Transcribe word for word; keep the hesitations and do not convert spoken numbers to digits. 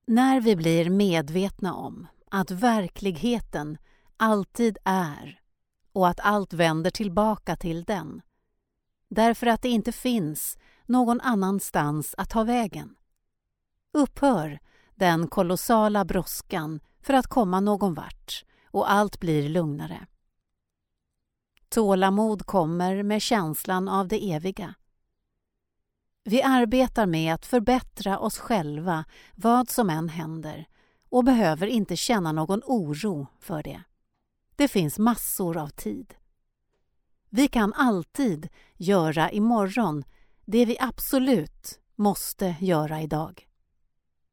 När vi blir medvetna om att verkligheten alltid är och att allt vänder tillbaka till den, därför att det inte finns någon annanstans att ta vägen, upphör den kolossala brådskan för att komma någon vart och allt blir lugnare. Tålamod kommer med känslan av det eviga. Vi arbetar med att förbättra oss själva vad som än händer och behöver inte känna någon oro för det. Det finns massor av tid. Vi kan alltid göra imorgon det vi absolut måste göra idag.